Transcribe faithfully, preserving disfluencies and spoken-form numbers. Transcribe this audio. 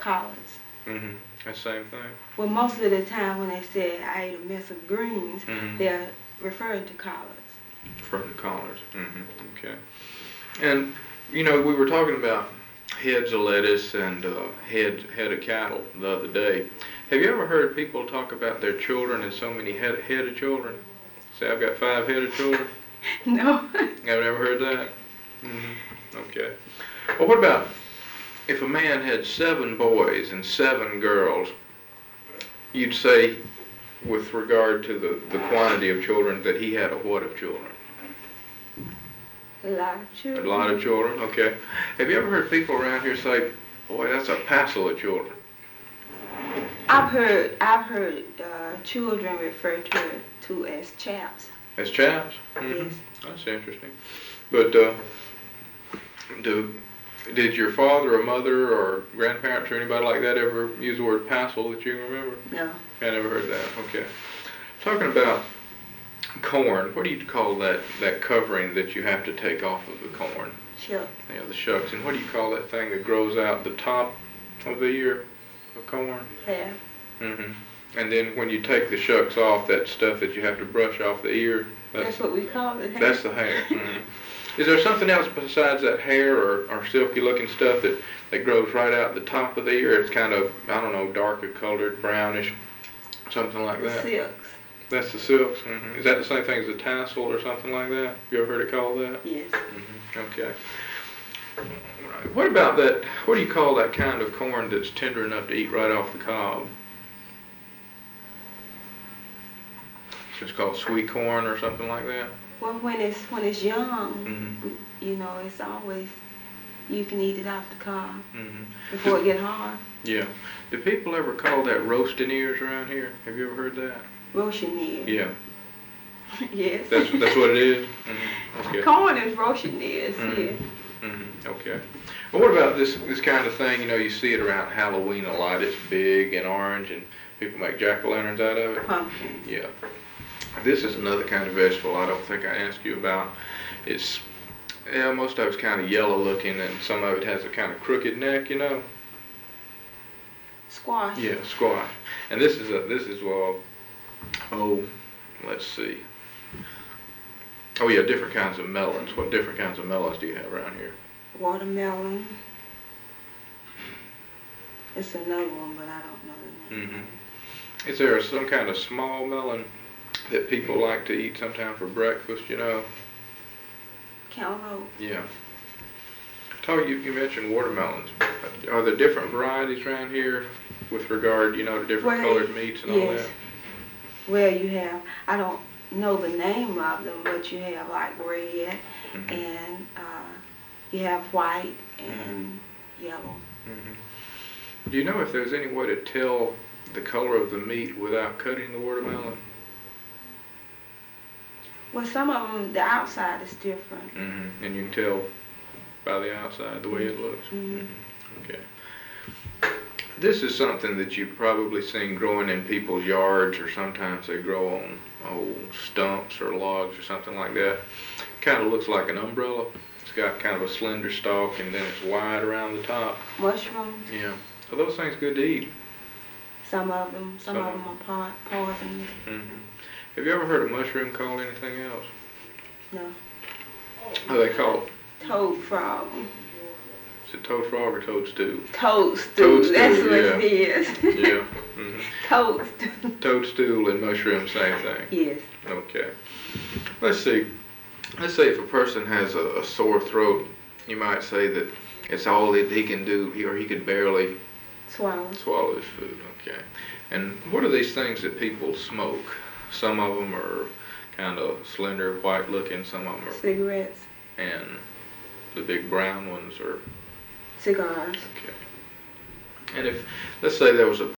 collards. Mm-hmm. That same thing. Well, most of the time when they say I ate a mess of greens, mm-hmm. they're referring to collards. From the collars. Mm-hmm. Okay. And, you know, we were talking about heads of lettuce and uh, head, head of cattle the other day. Have you ever heard people talk about their children as so many head, head of children? Say, I've got five head of children? No. I've never heard that? Mm-hmm. Okay. Well, what about if a man had seven boys and seven girls, you'd say, with regard to the, the quantity of children, that he had a what of children? A lot of children. A lot of children, okay. Have you ever heard people around here say, boy, that's a passel of children? I've heard I've heard uh, children referred to to as chaps. As chaps? Mm-hmm. Yes. That's interesting. But uh, do, did your father or mother or grandparents or anybody like that ever use the word passel that you can remember? No. I never heard that, okay. Talking about corn, what do you call that, that covering that you have to take off of the corn? Shuck. Yeah, the shucks. And what do you call that thing that grows out the top of the ear of corn? Hair. Mm-hmm. And then when you take the shucks off, that stuff that you have to brush off the ear, that's, that's what we call it. Hair. That's the hair. Mm-hmm. Is there something else besides that hair or, or silky looking stuff that, that grows right out the top of the ear? It's kind of, I don't know, darker colored, brownish, something like that. Silks. That's the silks. Mm-hmm. Is that the same thing as a tassel or something like that? You ever heard it called that? Yes. Mm-hmm. Okay. Right. What about that, what do you call that kind of corn that's tender enough to eat right off the cob? It's called sweet corn or something like that? Well, when it's when it's young, mm-hmm. you know, it's always, you can eat it off the cob mm-hmm. before it get hard. Yeah. Do people ever call that roasting ears around here? Have you ever heard that? Roasting ears. Yeah. Yes. That's that's what it is? Mm-hmm. Okay. Corn is roasting ears, mm-hmm. yeah. Mm-hmm. Okay. Well, what about this this kind of thing? You know, you see it around Halloween a lot. It's big and orange, and people make jack-o'-lanterns out of it. Pumpkins. Yeah. This is another kind of vegetable I don't think I asked you about. It's, yeah, most of it's kind of yellow looking, and some of it has a kind of crooked neck, you know? Squash. Yeah, squash. And this is a, this is, well, oh, let's see. Oh yeah, different kinds of melons. What different kinds of melons do you have around here? Watermelon. It's another one, but I don't know the name. Mm-hmm. Is there some kind of small melon that people like to eat sometime for breakfast, you know? Cantaloupe. Yeah. Tell you, you mentioned watermelons. Are there different varieties around here with regard, you know, to different Well, colored meats and yes. all that? Well, you have, I don't know the name of them, but you have like red mm-hmm. and uh, you have white and mm-hmm. yellow. Mm-hmm. Do you know if there's any way to tell the color of the meat without cutting the watermelon? Well, some of them, the outside is different. Mm-hmm. And you can tell by the outside the way it looks. Mm-hmm. Mm-hmm. Okay. This is something that you've probably seen growing in people's yards, or sometimes they grow on old stumps or logs or something like that. Kind of looks like an umbrella. It's got kind of a slender stalk, and then it's wide around the top. Mushrooms. Yeah. Are those things good to eat? Some of them. Some, Some of them are poisonous. Mm-hmm. Have you ever heard a mushroom called anything else? No. What are they called? Toad frog. Is it toad frog or toadstool? Toadstool. Toadstool, That's what yeah. it is. Yeah. Mm-hmm. Toadstool. Toadstool and mushroom, same thing. Yes. Okay. Let's see. Let's say if a person has a, a sore throat, you might say that it's all that he can do, he, or he can barely Swallow. swallow his food. Okay. And what are these things that people smoke? Some of them are kind of slender, white looking. Some of them are. Cigarettes. And the big brown ones are. Cigars. Okay. And if, let's say there was a